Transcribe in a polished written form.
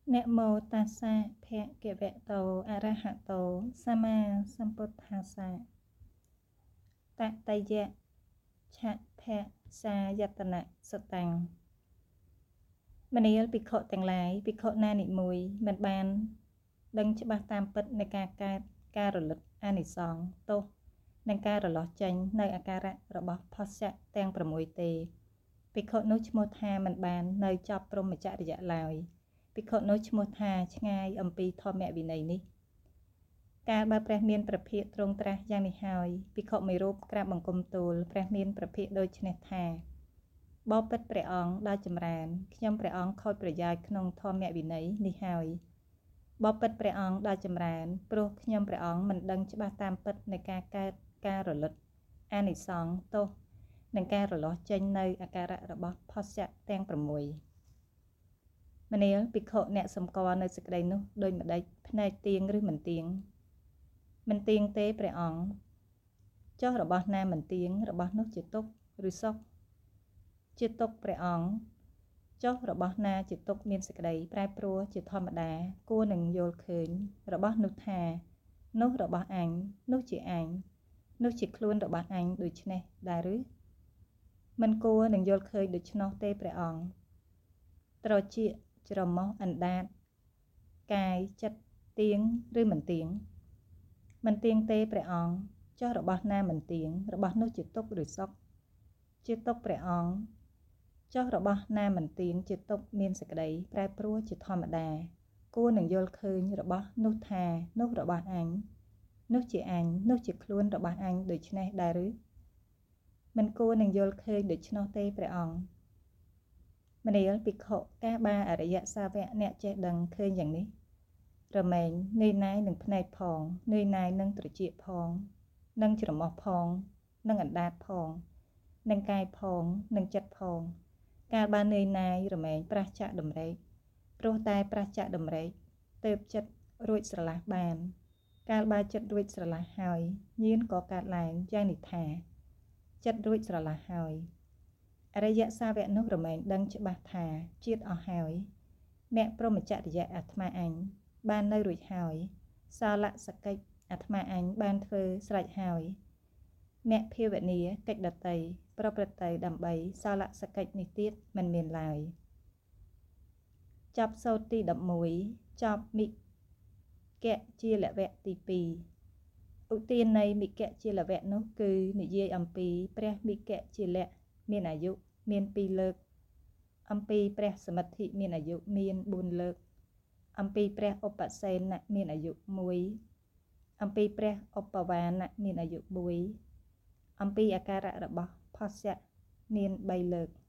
Nẹ mô tassa phẹ kệ vẹ tô a ra hạ tô sama sambuddhassa tạ tay dạ chạ phẹ sa yatana satang Meniel Bhikkhuទាំងឡាយ Bhikkhu ណានិមួយ មិនបាន ដឹងច្បាស់តាមពិតនៃការកើតការរលត់អានិសង្សទោសនិងការរលាស់ចេញនៅអាការៈរបស់ផស្សៈទាំង 6 ទេ ភិក្ខុនោះឈ្មោះថាមិនបាននៅចប់ព្រហ្មចរិយៈឡើយ ភិក្ខុនោះឈ្មោះថាឆ្ងាយអំពីធម្មវិន័យនេះ កាលបើព្រះមានព្រះភិក្ខទ្រង់ត្រាស់យ៉ាងនេះហើយភិក្ខុមួយរូបក្រាបបង្គំទូលព្រះមានព្រះភិក្ខដូច្នេះថាបបិទ្ធព្រះអង្គដ៏ចម្រើនខ្ញុំព្រះអង្គខូចប្រយោជន៍ក្នុងធម្មវិន័យនេះហើយបបិទ្ធព្រះអង្គដ៏ចម្រើនព្រោះខ្ញុំព្រះអង្គមិនដឹងច្បាស់តាមពិតនៃការកើតការរលត់អានិសង្សទោសនិងការរលាស់ចេញនៅអាការៈរបស់ផស្សៈទាំង 6 មនាលភិក្ខុអ្នកសម្គាល់នៅសេចក្តីនោះដូចម្ដេចភ្នែកទៀងឬមិនទៀងមិនទៀងទេព្រះអង្គចុះរបស់ណាមិនទៀងរបស់នោះជាទុក្ខឬសុខជាទុក្ខព្រះអង្គចុះរបស់ណាជាទុក្ខមានសេចក្តីប្រែប្រួលជាធម្មតាគួរនឹងយល់ឃើញរបស់នោះថានោះរបស់អញនោះជាអញនោះជាខ្លួនរបស់អញដូច្នេះដែរឬមិនគួរនឹងយល់ឃើញដូច្នោះទេព្រះអង្គត្រចៀកច្រមុះអណ្ដាតកាយចិត្តទៀងឬមិនទៀងមិនទៀងទេព្រះអង្គចុះរបស់ណាមិនទៀងរបស់នោះជាទុក្ខឬសុខជាទុក្ខព្រះអង្គចុះរបស់ណាមិនទៀងជាទុក្ខមានសេចក្តីប្រែប្រួលជាធម្មតាគួរនឹងយល់ឃើញរបស់នោះថានោះរបស់អញនោះជាអញនោះជាខ្លួនរបស់អញដូច្នេះដែរឬមិនគួរនឹងយល់ឃើញដូច្នោះទេព្រះអង្គមនាលភិក្ខុកាបាអរិយសាវកអ្នកចេះដឹងឃើញយ៉ាងនេះរមែងនឿយណាយនឹងភ្នែកផងនឿយណាយនឹងត្រចៀកផងនឹងច្រមុះផងនឹងអណ្ដាតផងនឹងកាយផងនឹងចិត្តផងកាលបាននឿយណាយរមែងប្រះចាកដំណេកព្រោះតែប្រះចាកដំណេកទើបចិត្តរួចស្រឡះបានកាលបើចិត្តរួចស្រឡះហើយញាណក៏កើតឡើងយ៉ាងនេះថាចិត្តរួចស្រឡះហើយអរិយសាវកនោះរមែងដឹងច្បាស់ថាជាតិអស់ហើយអ្នកព្រហ្មចរិយៈអាត្មាអញបាននៅរួចហើយសោលសកិច្ចអាត្មាអញបានធ្វើស្រេចហើយអ្នកភាវនាកិច្ចដតីប្រព្រឹត្តទៅដើម្បីសោលសកិច្ចនេះទៀតមិនមានឡើយចប់សូត្រទី 11 ចប់មិគៈជាលវៈទី 2 ឧទាននៃមិគៈជាលវៈនោះគឺនិយាយអំពីព្រះមិគៈជាលៈមានអាយុមាន 2 លើកអំពីព្រះសមិទ្ធិមានអាយុមាន 4 លើកអំពីព្រះឧបសេនៈមានអាយុ 1អំពីព្រះឧបវានៈមានអាយុ 1អំពីអាការៈរបស់ផស្សៈមាន 3 លើក